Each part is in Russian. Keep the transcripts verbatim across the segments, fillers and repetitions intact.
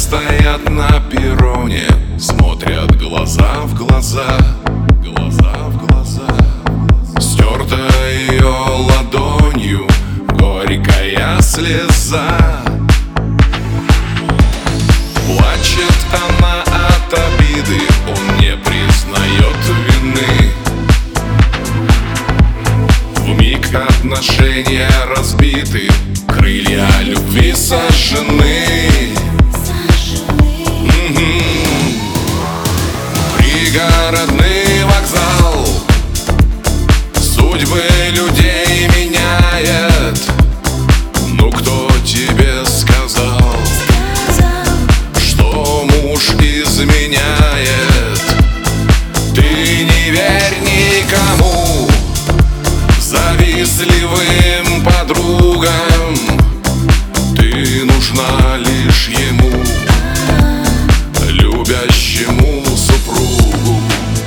стоят на перроне, смотрят глаза в глаза, глаза в глаза. Стерта ее ладонью горькая слеза. Плачет она от обиды, он не признает вины. Вмиг отношения разбиты, крылья любви сожжены. Пригородный вокзал судьбы людей меняет. Ну кто тебе сказал, что муж изменяет? Ты не верь никому, завистливым подругам. Ты нужна лишь ему, любящему супругу.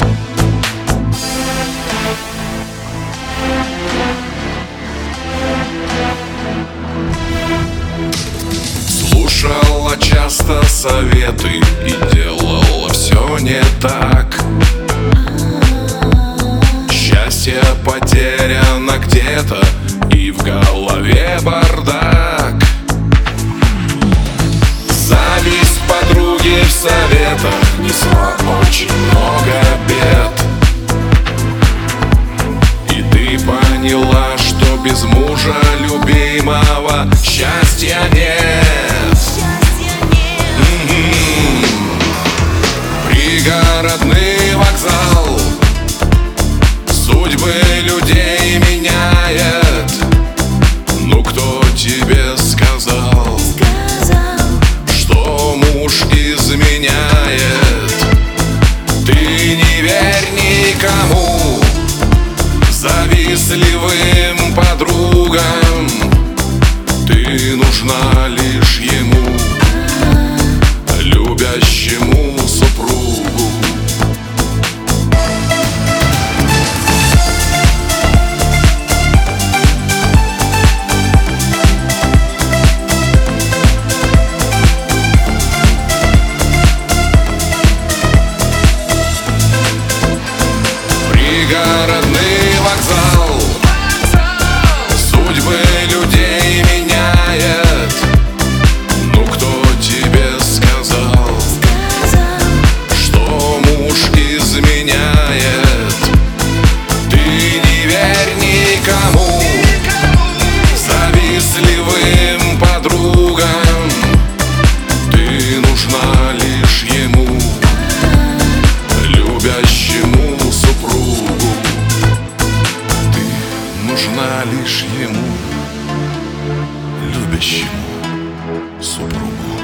Слушала часто советы и делала все не так. Счастье потеряно где-то, и в голове бардак. Зависть подруги в советах несла очень много бед. И ты поняла, что без мужа любимого счастья нет. М-м-м. Пригородный вокзал судьбы людей меняет. Ну кто тебе сказал, что муж изменяет? Ты не верь никому, завистливым подругам. Ты нужна лишь ему, любящему супругу. Пригородный вокзал судьбы людей меняет. Ну кто тебе сказал, что муж изменяет? Ты не верь никому, завистливым подругам. Ты нужна лишь ему, любящему супругу. Ты нужна лишь ему, любящему супругу.